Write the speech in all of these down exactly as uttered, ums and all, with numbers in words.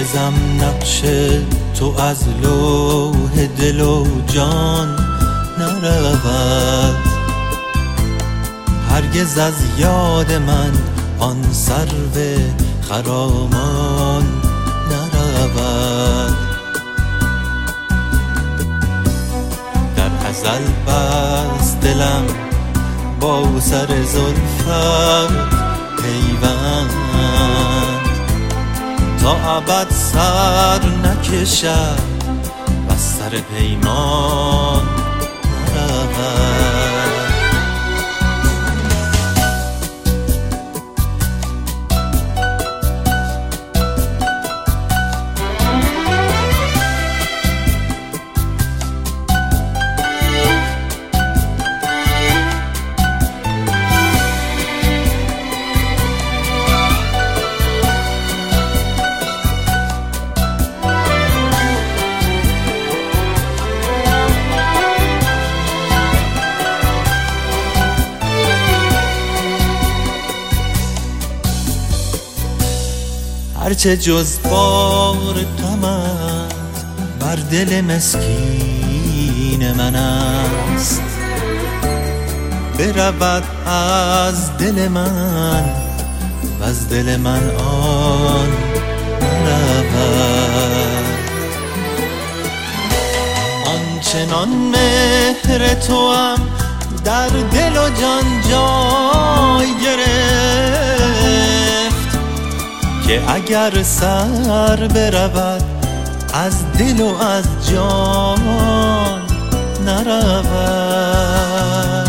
هرگزم نقش تو از لوح دل و جان نرود، هرگز از یاد من آن سرو خرامان نرود. در ازل بس دلم با سر زلفت پیوند، تا ابد سر نکشد و سر پیمان نرود. هرچه جز بار غمت بر دل مسکین من است، برود از دل من و از دل من آن نرود. آنچنان مهر تو هم در دل و جان جای گرفت که اگر سر برود از دل و از جان نرود.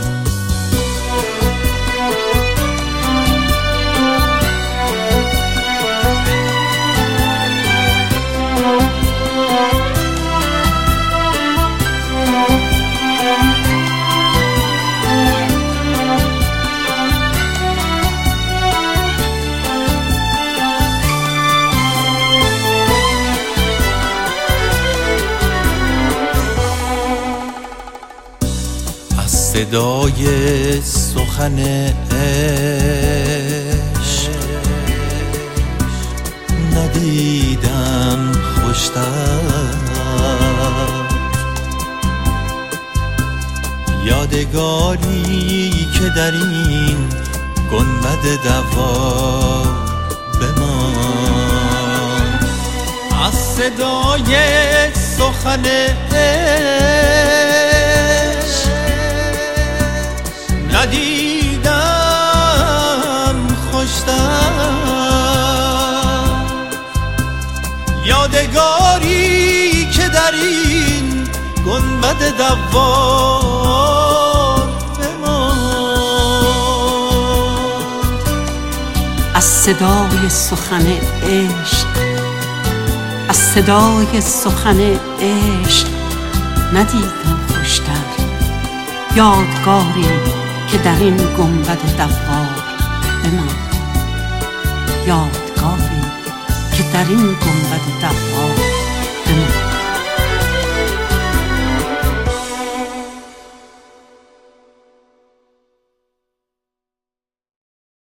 صدای سخن عشق ندیدم خوشتر، یادگاری که در این گنبد دوار بماند. از صدای سخن ندیدم خوشتر، یادگاری که در این گنبد دوار بماند. از صدای سخن عشق، از صدای سخن عشق ندیدم خوشتر، یادگاری که در این گنبد دوار بماند. یادگاری که در این گنبد دوار